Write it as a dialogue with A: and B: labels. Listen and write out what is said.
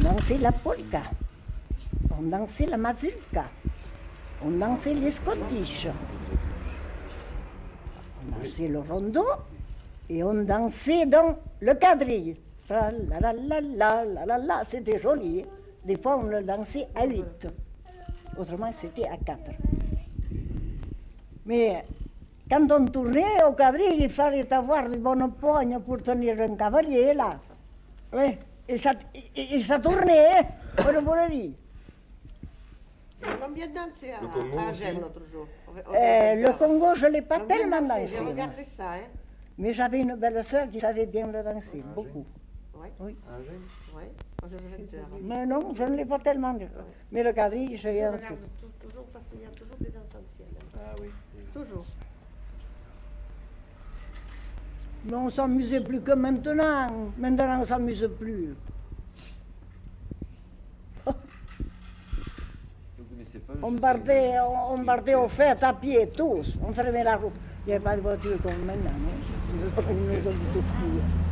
A: dansait la polka, on dansait la mazurka, on dansait les scottish, on dansait le rondo et on dansait dans le quadrille. La la la la la la la, c'était joli. Des fois, on le dansait à 8. Autrement, c'était à 4. Mais quand on tournait au quadrille, il fallait avoir de bonnes pognes pour tenir un cavalier, là. Oui, et ça tournait, on le pourrait dire.
B: On a bien dansé à Gênes l'autre jour.
A: Le Congo, je ne l'ai pas tellement dansé.
B: J'ai regardé ça, hein.
A: Mais j'avais une belle sœur qui savait bien le danser, beaucoup.
B: Oui.
C: Oui.
A: Mais non, je ne l'ai pas tellement dit. Mais le quadrille, je l'ai dansé.
B: Toujours parce qu'il y a toujours des danses anciennes.
C: Ah oui.
B: Toujours.
A: Mais on s'amusait plus que maintenant. Maintenant, on ne s'amuse plus. On partait aux fêtes à pied, tous. On fermait la route. Il n'y avait pas de voiture comme maintenant. Nous sommes tous